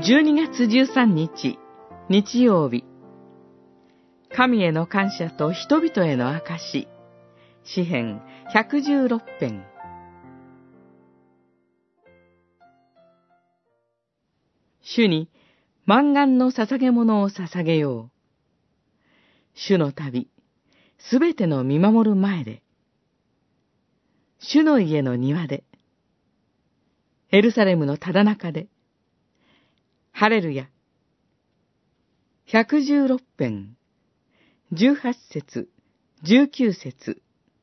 12月13日、日曜日。神への感謝と人々への証。詩編116編。主に満願の捧げ物を捧げよう。主の旅、すべての見守る前で。主の家の庭で。エルサレムのただ中で。ハレルヤ。116編、18節、19節。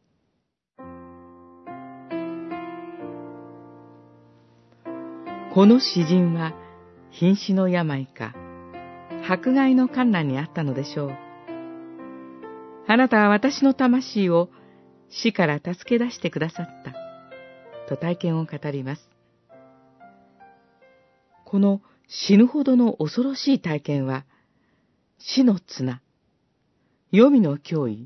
この詩人は、瀕死の病か、迫害の患難にあったのでしょう。あなたは私の魂を死から助け出してくださった、と体験を語ります。この死ぬほどの恐ろしい体験は、死の綱、黄泉の脅威、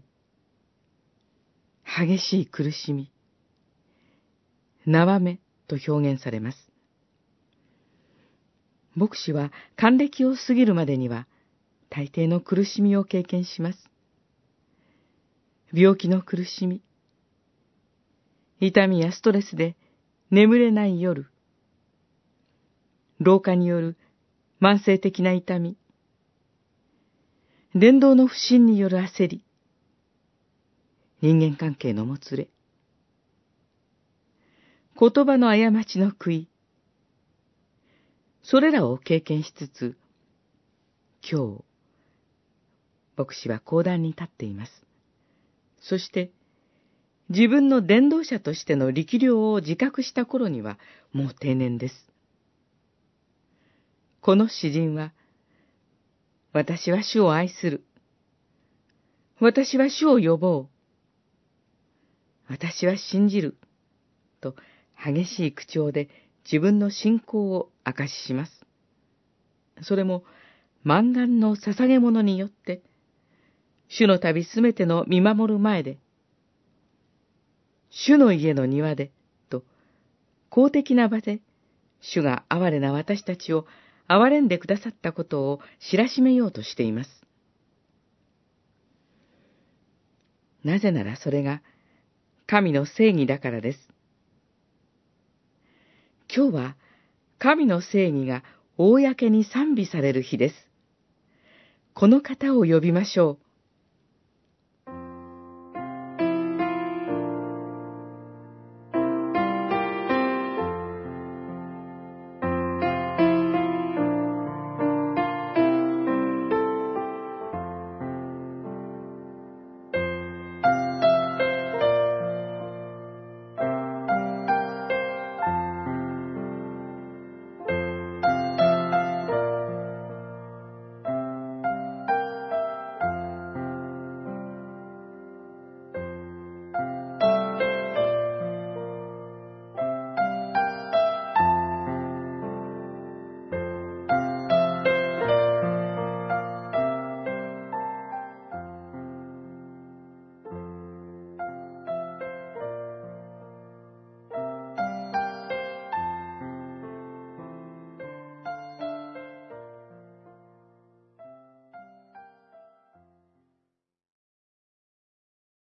激しい苦しみ、縄目と表現されます。牧師は還暦を過ぎるまでには、大抵の苦しみを経験します。病気の苦しみ、痛みやストレスで眠れない夜、老化による慢性的な痛み、伝道の不信による焦り、人間関係のもつれ、言葉の過ちの悔い、それらを経験しつつ、今日、牧師は講談に立っています。そして、自分の伝道者としての力量を自覚した頃には、もう定年です。この詩人は、私は主を愛する。私は主を呼ぼう。私は信じる。と激しい口調で自分の信仰を証しします。それも満願の捧げ物によって、主の旅すべての見守る前で、主の家の庭で、と公的な場で、主が哀れな私たちを憐れんでくださったことを知らしめようとしています。なぜならそれが神の正義だからです。今日は神の正義が公に賛美される日です。この方を呼びましょう。